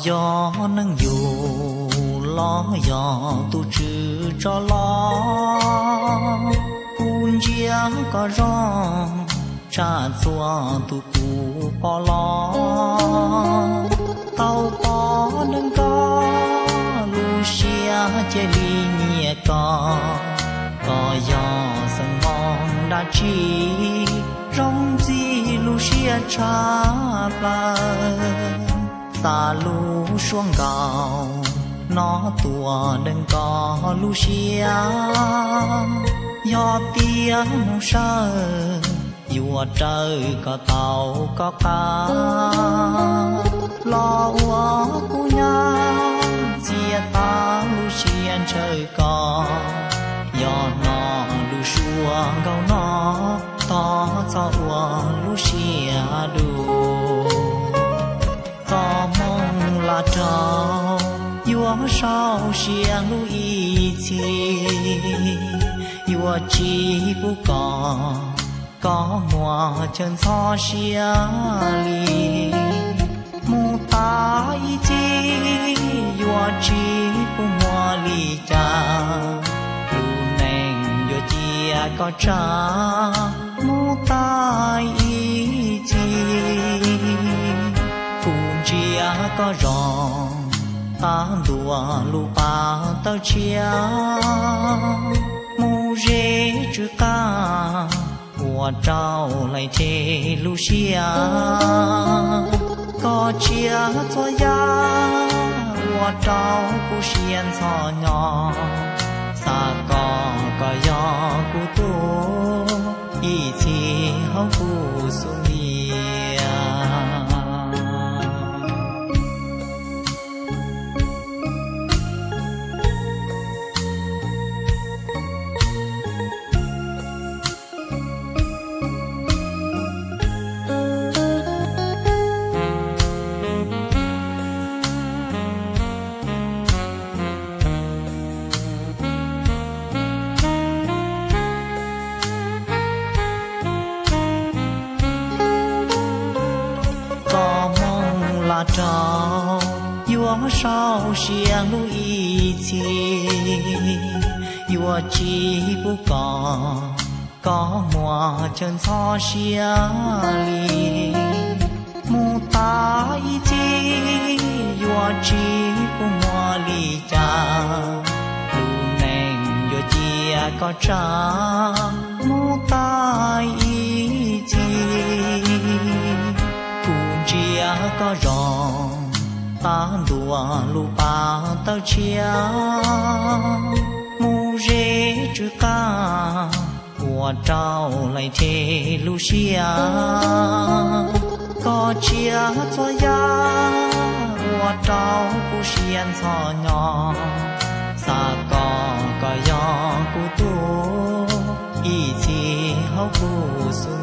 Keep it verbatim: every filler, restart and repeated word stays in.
gió nắng dù lo gió tu trừ cho lo cun chia có rong cha chua tu cụ bỏ lo tàu bỏ nâng có lu xia chế li nhẹ có có gió sân mong đã chi rong gì lu xia cha ba xa lu xuống gạo nó tua đừng có lu xia gió tiếng nông sơ vua trời có tàu có cá lo ua cu nhau chia ta lu xiên trời có gió nó lu xuống gạo nó to cho ua lu xia đủ gió mong là trâu vua sao xiên lu y chi vua chi bu có có mùa chân gió xia li mù ta y chi vua chi bu mùa li cha lu neng vua chia có cha mù ta y chi cùng chia có rong ta đùa lu ba tao chia mù rê chữ ca của trao lại thế lu xia có chia cho ya của trao cu xiên cho nhỏ xa có có gió cu tu y chi hong cu su mia trao vua sao xiang lu y chi vua chi bu có có mùa chân gió xia li mù ta y chi vua chi bu mùa li cha lu neng vua chia có cha mù ta y chi chia có rong ta đùa lu ba tao chia mù rê chữ ca của trao lại thế lu xia có chia cho ya của trao cu xiên cho nhỏ xa có có gió cu tu y chi hậu cu su